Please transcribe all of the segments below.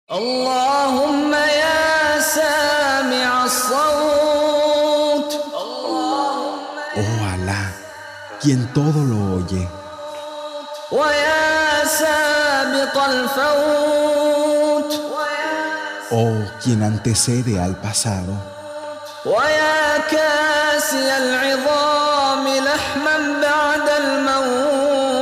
اللهم يا سامع الصوت. Oh Alá, quien todo lo oye. ويا سابق الفوت. Oh quien antecede al pasado. ويا كاسي العظام لحما بعد الموت.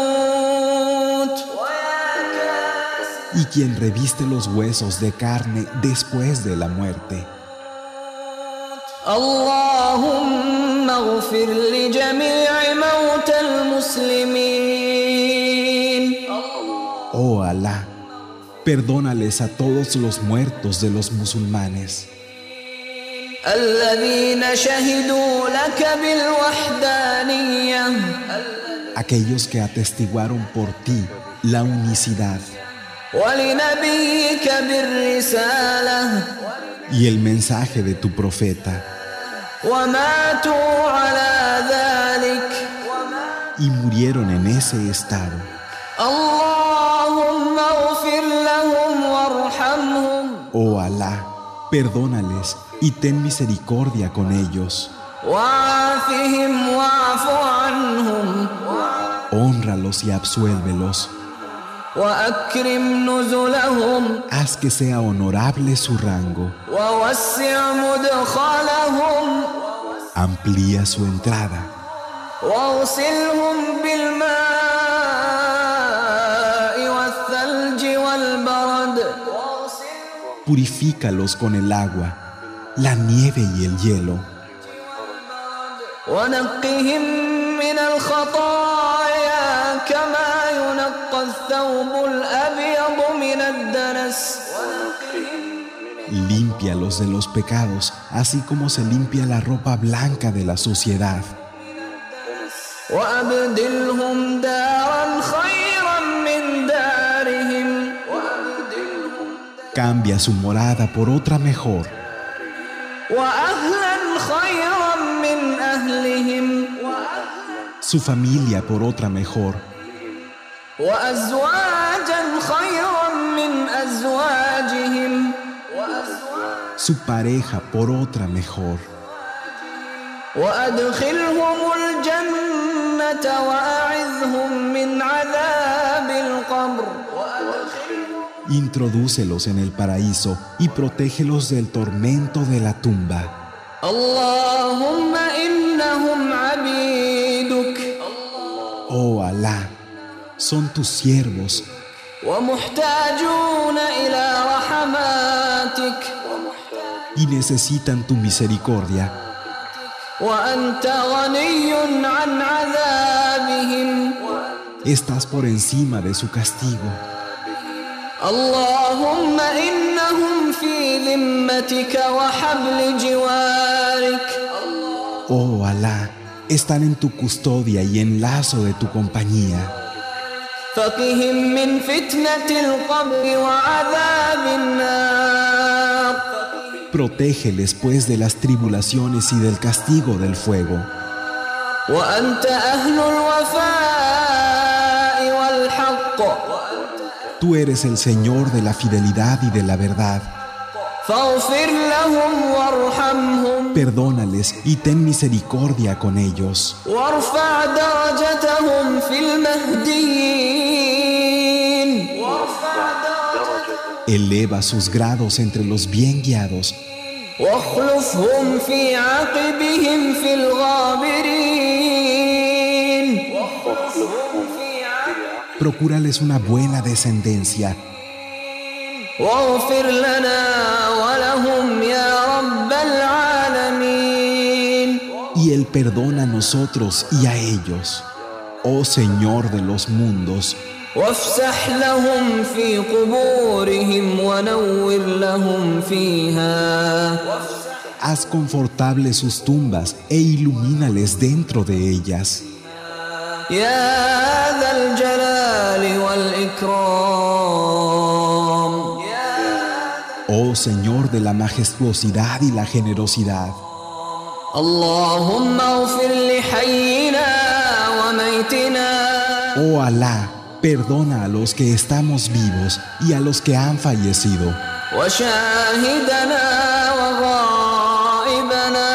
Y quien reviste los huesos de carne después de la muerte. اللهم اغفر لجميع موتى المسلمين. Oh Alá, perdónales a todos los muertos de los musulmanes. الذين شهدوا لك بالوحدانية. Aquellos que atestiguaron por ti la unicidad ولنبيك بالرسالة. y el mensaje de tu profeta, وماتوا على ذلك. y murieron en ese estado. اللهم اغفر لهم وارحمهم. Oh Alá, perdónales y ten misericordia con ellos. وعافهم واعف عنهم. Hónralos y absuélvelos. وأكرم نزلهم. Haz que sea honorable su rango. ووسع مدخلهم. Amplía su entrada. واغسلهم بالماء والثلج والبرد. Purifícalos con el agua, la nieve y el hielo. ونقهم من الخطايا كما ينقى الثوب الأبيض من الدنس. Límpialos de los pecados, así como se limpia la ropa blanca de la suciedad. وأبدلهم دارا خيرا من دارهم. Cambia su morada por otra mejor. وأهلا خيرا من أهلهم. Su familia por otra mejor. وأزواجا خيرا من أزواجهم. Su pareja por otra mejor. وأدخلهم الجنة وأعذهم من عذاب القبر. Introdúcelos en el paraíso y protégelos del tormento de la tumba. اللهم إنهم عبيدك. Oh Alá, son tus siervos ومحتاجون إلى رحماتك. y necesitan tu misericordia. وأنت غني عن عذابهم. Estás por encima de su castigo. اللهم إنهم في ذمتك وحبل جوارك. Oh Alá, están en tu custodia y en lazo de tu compañía. فقهم من فتنة القبر وعذاب النار. Protégeles pues de las tribulaciones y del castigo del fuego. وأنت أهل الوفاء والحق. Tú eres el Señor de la fidelidad y de la verdad. فاغفر لهم وارحمهم. Perdónales y ten misericordia con ellos. وارفع درجتهم في المهديين. Eleva sus grados entre los bien guiados. واخلفهم في عقبهم في الغابرين. Procúrales una buena descendencia. واغفر لنا ولهم يا رب العالمين. Y Él perdona a nosotros y a ellos. Oh Señor de los mundos, وافسح لهم في قبورهم ونور لهم فيها. haz confortables sus tumbas e ilumínales dentro de ellas. يا ذا الجلال والإكرام. Oh Señor de la majestuosidad y la generosidad. اللهم اغفر لحينا وميتنا. Oh Alá, perdona a los que estamos vivos y a los que han fallecido, وشاهدنا وغائبنا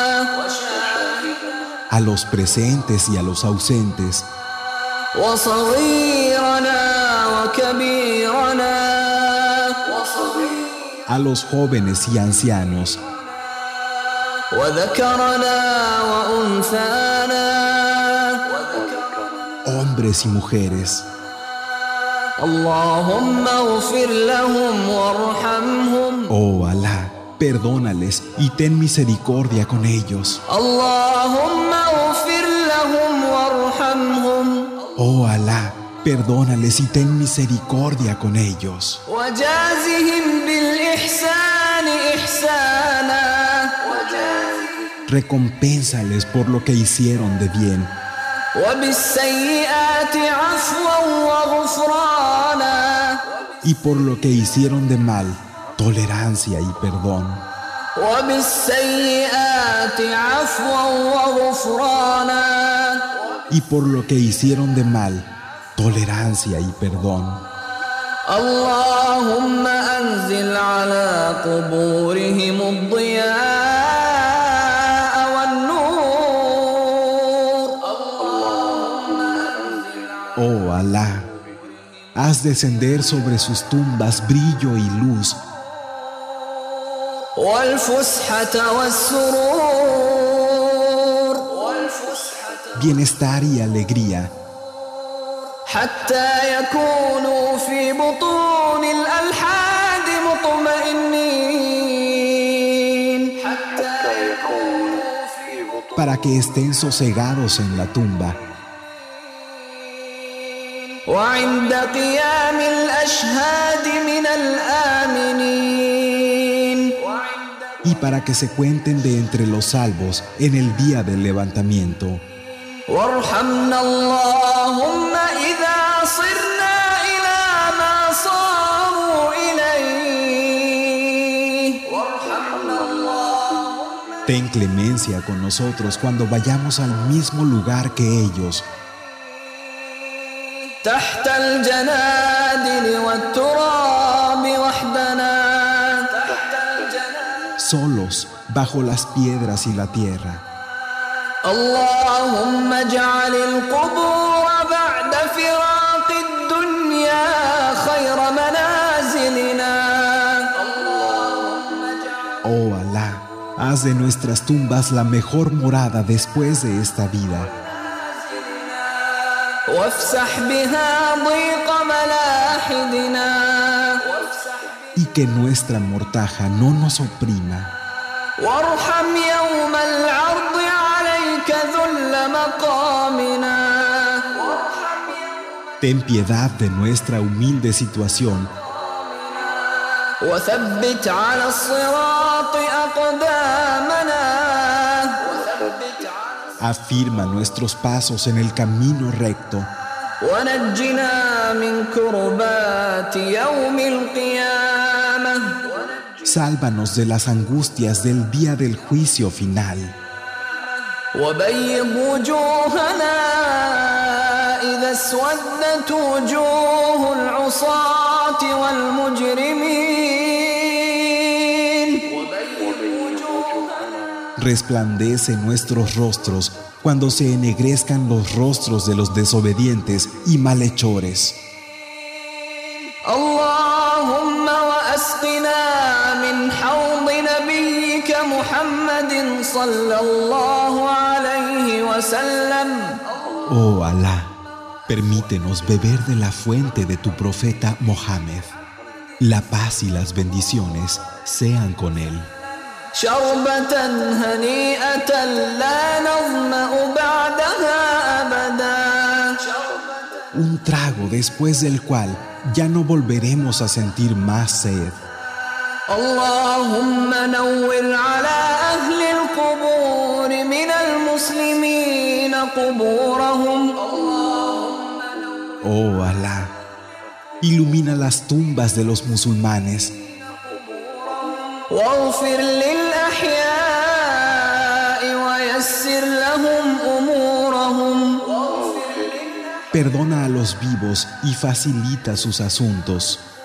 a los presentes y a los ausentes, وصغيرنا وكبيرنا a los jóvenes y ancianos, وذكرنا وأنثانا hombres y mujeres. اللهم اغفر لهم وارحمهم Oh Alá, perdónales y ten misericordia con ellos. اللهم اغفر لهم وارحمهم Oh Alá, perdónales y ten misericordia con ellos. وجازهم بالإحسان إحسانا Recompénsales por lo que hicieron de bien وبالسيئات عفوا وغفرانا y por lo que hicieron de mal, tolerancia y perdón. وبالسيئات عفوا وغفرانا Y por lo que hicieron de mal, tolerancia y perdón. اللهم أنزل على قبورهم الضياء والنور Oh Alá, haz descender sobre sus tumbas brillo y luz, والفسحة والسرور bienestar y alegría, حتى يكونوا في بطون الألحاد مطمئنين para que estén sosegados en la tumba وعند قيام الأشهاد من الآمنين y para que se cuenten de entre los salvos en el día del levantamiento. وارحمنا اللهم إذا صرنا إلى ما صاروا إليه Ten clemencia con nosotros cuando vayamos al mismo lugar que ellos, تحت الجنادل والتراب وحدنا solos, bajo las piedras y la tierra. اللهم اجعل القبور بعد فراق الدنيا خير منازلنا Oh Alá, haz de nuestras tumbas la mejor morada después de esta vida وافسح بها ضيق ملاحدنا y que nuestra mortaja no nos oprima. وارحم يوم العرض عليك ذل مقامنا Ten piedad de nuestra humilde situación وثبت على الصراط أقدامنا afirma nuestros pasos en el camino recto ونجنا من كربات يوم القيامة sálvanos de las angustias del día del juicio final وبيض وجوهنا إذا اسودت وجوه العصاة والمجرمين resplandece nuestros rostros cuando se ennegrezcan los rostros de los desobedientes y malhechores. اللهم وأسقنا من حوض نبيك محمد صلى الله عليه وسلم Oh Alá, permítenos beber de la fuente de tu profeta Mohammed. La paz y las bendiciones sean con él. شربة هنيئة لا نظمأ بعدها أبدا Un trago después del cual ya no volveremos a sentir más sed. اللهم نور على أهل القبور من المسلمين قبورهم Oh Alá, ilumina las tumbas de los musulmanes واغفر للأحياء ويسر لهم أمورهم perdona a los vivos y facilita sus asuntos.